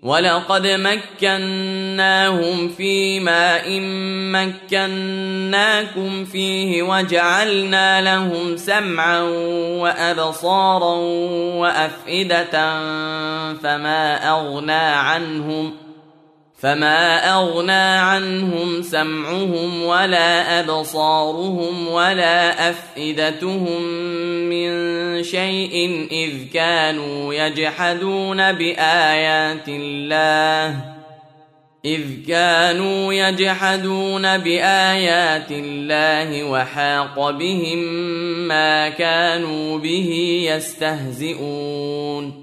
ولقد مكناهم في ماء مكناكم فيه وجعلنا لهم سمعا وأبصارا وأفئدة فما أغنى عنهم سمعهم ولا أبصارهم ولا أفئدتهم من شيء إذ كانوا يجحدون بآيات الله وحاق بهم ما كانوا به يستهزئون